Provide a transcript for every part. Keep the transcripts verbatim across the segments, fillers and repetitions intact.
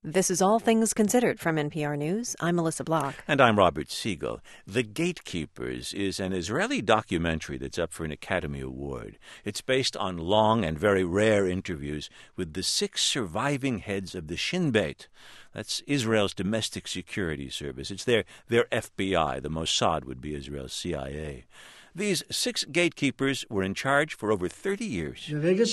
This is All Things Considered from N P R News. I'm Melissa Block. And I'm Robert Siegel. The Gatekeepers is an Israeli documentary that's up for an Academy Award. It's based on long and very rare interviews with the six surviving heads of the Shin Bet. That's Israel's domestic security service. It's their, their F B I. The Mossad would be Israel's C I A. These six gatekeepers were in charge for over thirty years.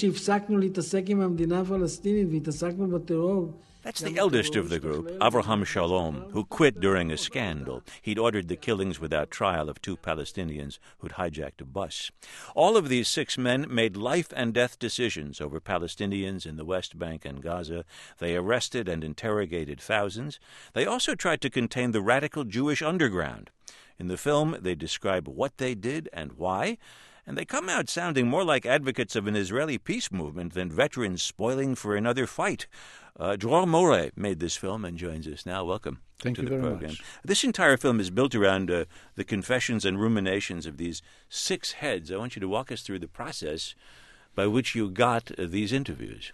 That's the eldest of the group, Avraham Shalom, who quit during a scandal. He'd ordered the killings without trial of two Palestinians who'd hijacked a bus. All of these six men made life-and-death decisions over Palestinians in the West Bank and Gaza. They arrested and interrogated thousands. They also tried to contain the radical Jewish underground. In the film, they describe what they did and why, and they come out sounding more like advocates of an Israeli peace movement than veterans spoiling for another fight. Uh, Dror Moreh made this film and joins us now. Welcome Thank to you the very program. much. This entire film is built around uh, the confessions and ruminations of these six heads. I want you to walk us through the process by which you got uh, these interviews.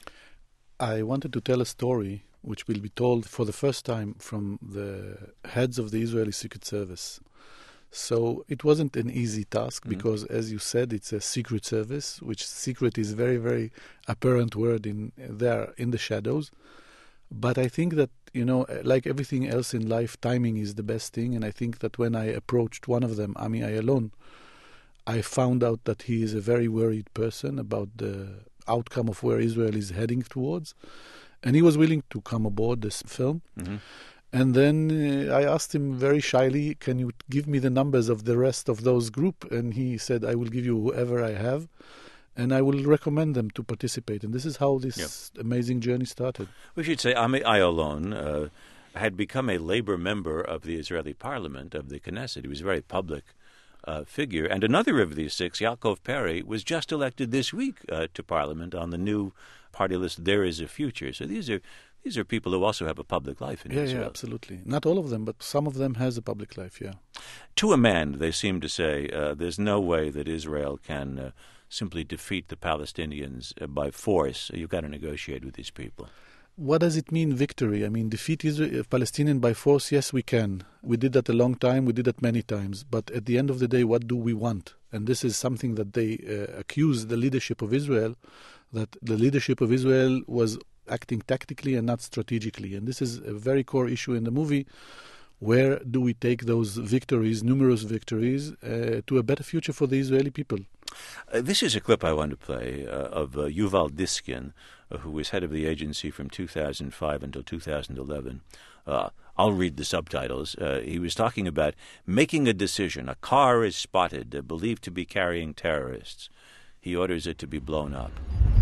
I wanted to tell a story which will be told for the first time from the heads of the Israeli Secret Service. So it wasn't an easy task mm-hmm. because, as you said, it's a secret service, which secret is a very, very apparent word in there in the shadows. But I think that, you know, like everything else in life, timing is the best thing. And I think that when I approached one of them, Ami Ayalon, I found out that he is a very worried person about the outcome of where Israel is heading towards. And he was willing to come aboard this film. Mm-hmm. And then uh, I asked him very shyly, can you give me the numbers of the rest of those group? And he said, I will give you whoever I have, and I will recommend them to participate. And this is how this yep. amazing journey started. We should say Ami Ayalon uh, had become a labor member of the Israeli parliament, of the Knesset. He was a very public uh, figure. And another of these six, Yaakov Perry, was just elected this week uh, to parliament on the new party list, There Is a Future. So these are... These are people who also have a public life in yeah, Israel. Yeah, absolutely. Not all of them, but some of them has a public life, yeah. To a man, they seem to say, uh, there's no way that Israel can uh, simply defeat the Palestinians uh, by force. You've got to negotiate with these people. What does it mean, victory? I mean, defeat Israel, Palestinian by force? Yes, we can. We did that a long time. We did that many times. But at the end of the day, what do we want? And this is something that they uh, accuse the leadership of Israel, that the leadership of Israel was acting tactically and not strategically. And this is a very core issue in the movie. Where do we take those victories, numerous victories, uh, to a better future for the Israeli people? Uh, this is a clip I want to play uh, of uh, Yuval Diskin, uh, who was head of the agency from two thousand five until two thousand eleven. Uh, I'll read the subtitles. Uh, he was talking about making a decision. A car is spotted, uh, believed to be carrying terrorists. He orders it to be blown up.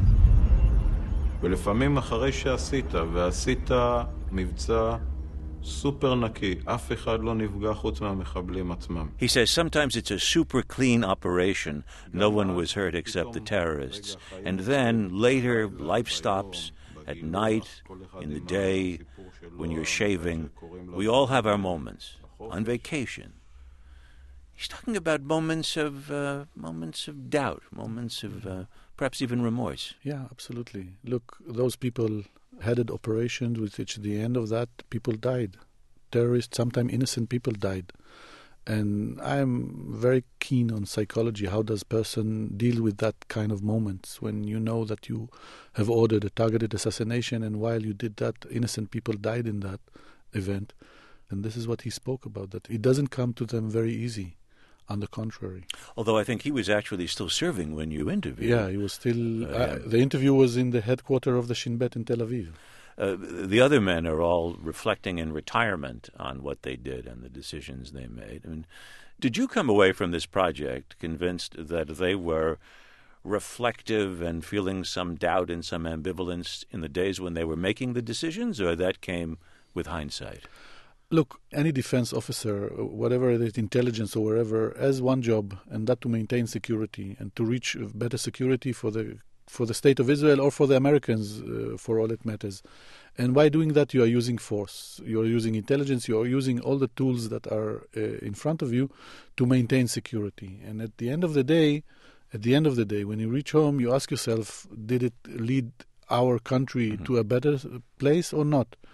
ולפעמים אחרי שעשית, ועשית מבצע סופר נקי, אף אחד לא נפגע חוץ מהמחבלים עצמם. He says sometimes it's a super clean operation. No one was hurt except the terrorists. And then later life stops at night, in the day, when you're shaving. We all have our moments. On vacation. He's talking about moments of uh, moments of doubt, moments of uh, perhaps even remorse. Yeah, absolutely. Look, those people headed operations with which at the end of that people died. Terrorists, sometimes innocent people died. And I'm very keen on psychology. How does person deal with that kind of moments when you know that you have ordered a targeted assassination and while you did that, innocent people died in that event. And this is what he spoke about, that it doesn't come to them very easy. On the contrary. Although I think he was actually still serving when you interviewed. Yeah, he was still... Uh, uh, yeah. The interview was in the headquarters of the Shin Bet in Tel Aviv. Uh, the other men are all reflecting in retirement on what they did and the decisions they made. I mean, did you come away from this project convinced that they were reflective and feeling some doubt and some ambivalence in the days when they were making the decisions, or that came with hindsight? Look, any defense officer, whatever it is, intelligence or wherever, has one job, and that to maintain security and to reach better security for the for the state of Israel or for the Americans, uh, for all it matters. And by doing that, you are using force. You are using intelligence. You are using all the tools that are uh, in front of you to maintain security. And at the end of the day, at the end of the day, when you reach home, you ask yourself, did it lead our country mm-hmm. to a better place or not?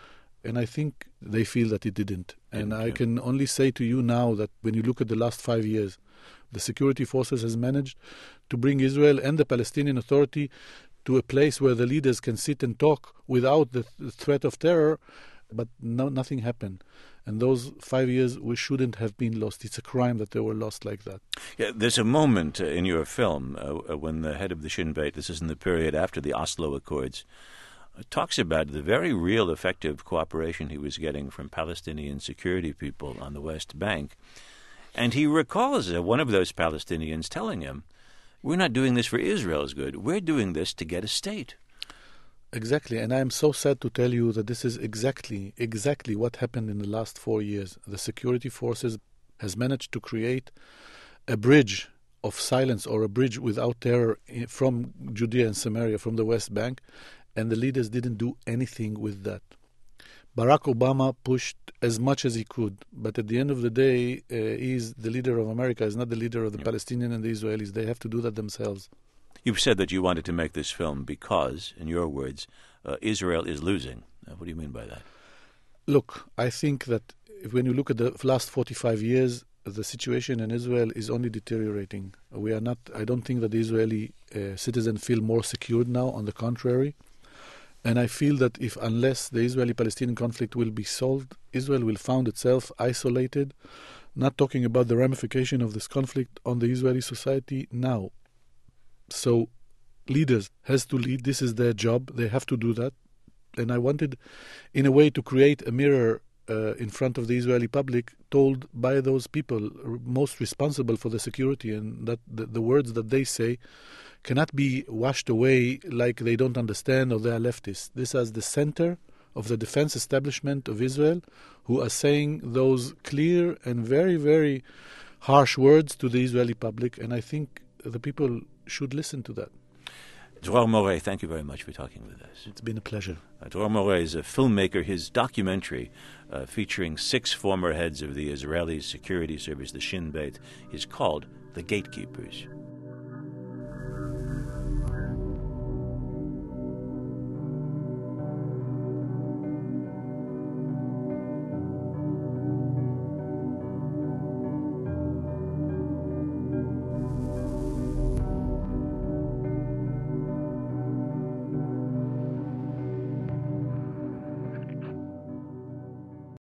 And I think they feel that it didn't. And Didn't, I yeah. can only say to you now that when you look at the last five years, the security forces has managed to bring Israel and the Palestinian Authority to a place where the leaders can sit and talk without the th- threat of terror, but no, nothing happened. And those five years, we shouldn't have been lost. It's a crime that they were lost like that. Yeah, there's a moment uh, in your film uh, when the head of the Shin Bet, this is in the period after the Oslo Accords, uh, talks about the very real effective cooperation he was getting from Palestinian security people on the West Bank. And he recalls uh, one of those Palestinians telling him, "We're not doing this for Israel's good. We're doing this to get a state." Exactly, and I am so sad to tell you that this is exactly, exactly what happened in the last four years. The security forces has managed to create a bridge of silence or a bridge without terror i- from Judea and Samaria, from the West Bank, and the leaders didn't do anything with that. Barack Obama pushed as much as he could, but at the end of the day, uh, he is the leader of America, is not the leader of the Yeah. Palestinian and the Israelis. They have to do that themselves. You've said that you wanted to make this film because, in your words, uh, Israel is losing. Uh, what do you mean by that? Look, I think that if, when you look at the last forty-five years, the situation in Israel is only deteriorating. We are not, I don't think that the Israeli uh, citizens feel more secured now, on the contrary. And I feel that if, unless the Israeli-Palestinian conflict will be solved, Israel will find itself isolated, not talking about the ramification of this conflict on the Israeli society now. So leaders has to lead. This is their job. They have to do that. And I wanted, in a way, to create a mirror uh, in front of the Israeli public, told by those people r- most responsible for the security, and that the, the words that they say cannot be washed away like they don't understand or they are leftists. This is the center of the defense establishment of Israel, who are saying those clear and very, very harsh words to the Israeli public, and I think the people should listen to that. Dror Moreh, thank you very much for talking with us. It's been a pleasure. Uh, Dror Moreh is a filmmaker. His documentary, uh, featuring six former heads of the Israeli security service, the Shin Bet, is called The Gatekeepers.